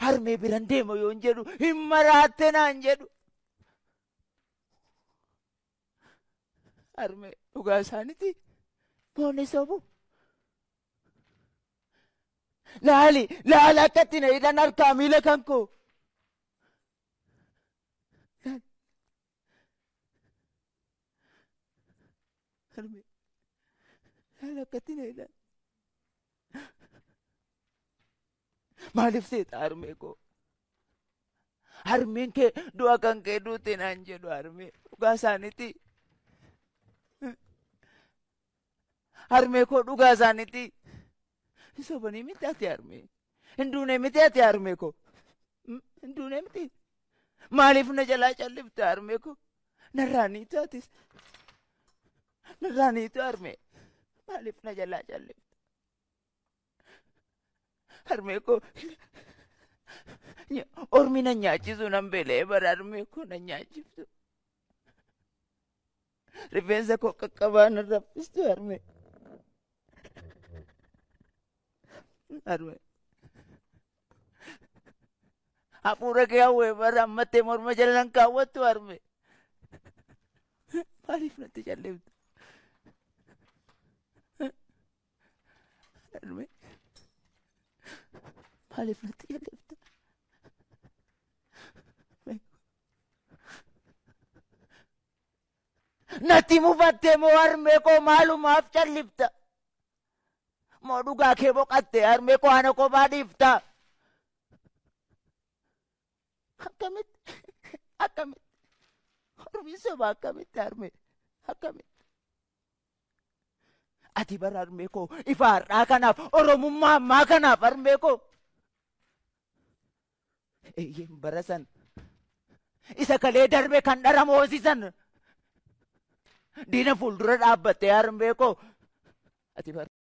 harmee biran deema yoon jedhu hin maraatte naan jedhu. Harmee dhugaa isaaniiti moonni sobu. Laali akkatti na hidhan harkaa miila kan koo. Harmee laali akkatti na hidhan. Maaliif seeta harmee koo? Harmeen kee du'a kan kee duute naan jedhu harmee dhugaa isaaniiti. Harmee koo dhugaa isaaniiti. Sobanii miti ati harmee. Hinduunee miti ati harmee koo. Hinduunee miti. Maaliif na jalaa callifte harmee koo? Narraaniitu atis. Narraaniitu harmee. Maaliif na jalaa callifte? Harmee koo. Ormi na nyaachisu nan beela'ee bara harmee koo na nyaachiftu. Rifeensa koo qaqqabaa na raffistu harmee. Harmee. Hafuura kee hawwee bara ammattee morma jalaan kaawwattu harmee. Maaliif natti calliftu? Harmee. Maaliif natti calliftu? Natti mufattee moo harmee koo maalumaaf callifta? Moo dhugaa kee boqattee harmee koo ana kophaa dhiifta? Akkamitti? Ormi soba akkamitti harmee? Akkamitti? Ati bara harmee koo ifa har'aa kanaaf oromummaa ammaa kanaaf harmee koo. Eeyyeen bara san isa kalee darbe kan dhara moosisan diina fuuldura dhaabbattee harmee koo. Ati bara